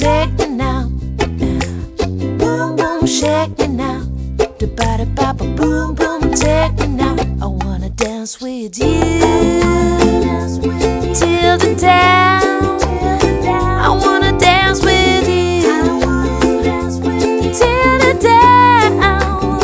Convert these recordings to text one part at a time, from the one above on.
take me now. Boom, boom, shake me now. Da-ba-da-ba-ba, boom, boom, take me now. I wanna dance with you till the down. I wanna dance with you till the down.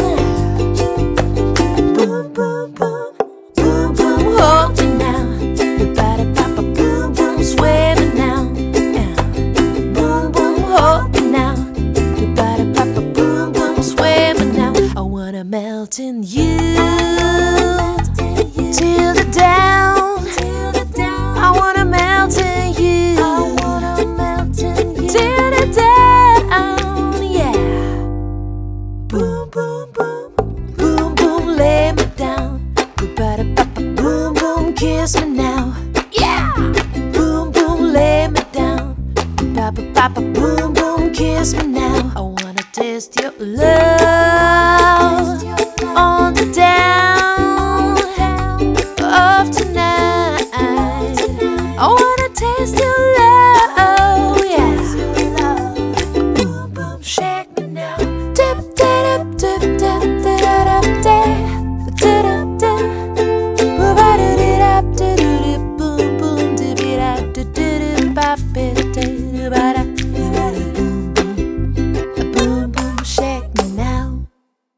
Boom, boom, boom, boom, boom, hold me now. Da-ba-da-ba-ba, boom, boom, sway me now. Boom, boom, hold me now. Da-ba-da-ba-ba, boom, boom, sway me now. I wanna melt in you till the down. I wanna melt in you till the down. Yeah. Boom, boom, boom, boom, boom, lay me down. Ba-da-ba-ba, boom, boom, kiss me now. Yeah. Boom, boom, lay me down. Ba-ba-ba-ba, boom, boom, kiss me now. I wanna taste your love.